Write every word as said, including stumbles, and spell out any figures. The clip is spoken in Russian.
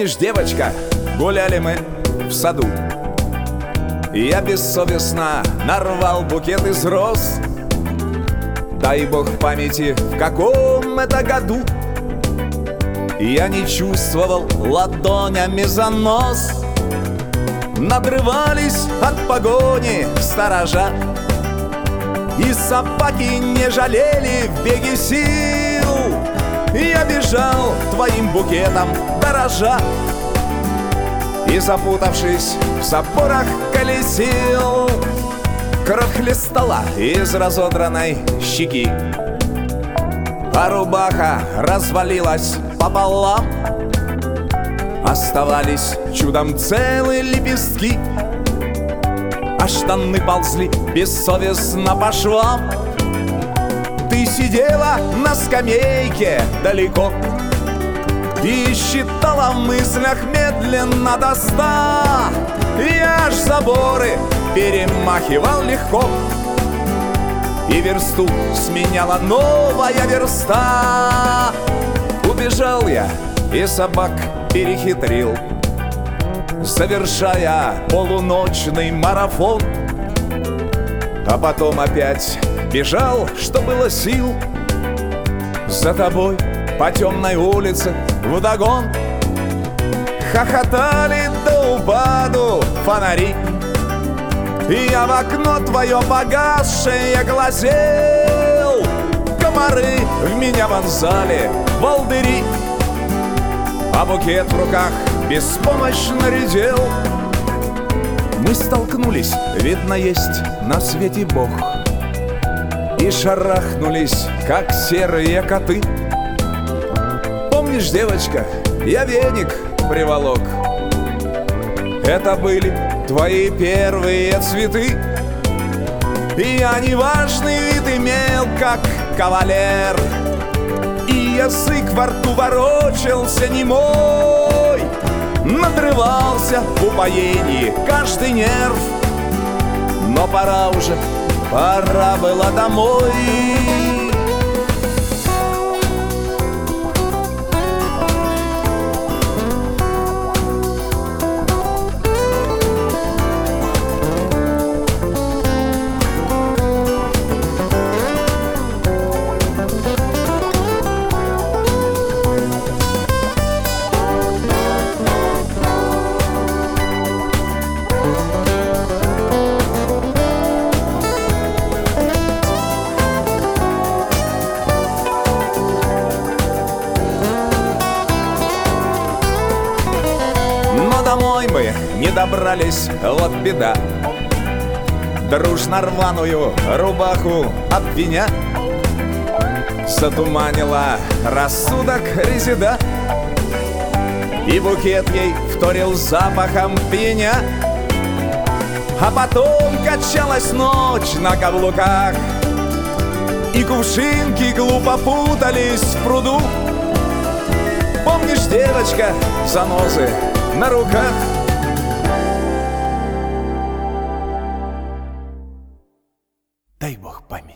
Помнишь, девочка, гуляли мы в саду, и я бессовестно нарвал букет из роз. Дай бог памяти, в каком это году я не чувствовал ладонями занос. Надрывались от погони сторожа, и собаки не жалели в беге сил. Я бежал твоим букетом дорожа, и, запутавшись в запорах, колесил. Кровь хлестала из разодранной щеки, а рубаха развалилась пополам. Оставались чудом целые лепестки, а штаны ползли бессовестно по швам. Ты сидела на скамейке далеко и считала в мыслях медленно до ста. Я ж заборы перемахивал легко, и версту сменяла новая верста. Убежал я и собак перехитрил, завершая полуночный марафон. А потом опять бежал, что было сил, за тобой по темной улице вдогон. Хохотали до упаду фонари, и я в окно твое погасшее глазел. Комары в меня вонзали волдыри, а букет в руках беспомощно редел. Мы столкнулись, видно, есть на свете Бог, и шарахнулись, как серые коты. Помнишь, девочка, я веник приволок, это были твои первые цветы. И я неважный вид имел, как кавалер, и язык во рту ворочался немой. Надрывался в упоении каждый нерв, но пора уже, пора было домой. Домой мы не добрались, вот беда. Дружно рваную рубаху обвиня затуманила рассудок резида, и букет ей вторил запахом пьяня. А потом качалась ночь на каблуках, и кувшинки глупо путались в пруду. Помнишь, девочка, занозы на руках? Дай бог памяти.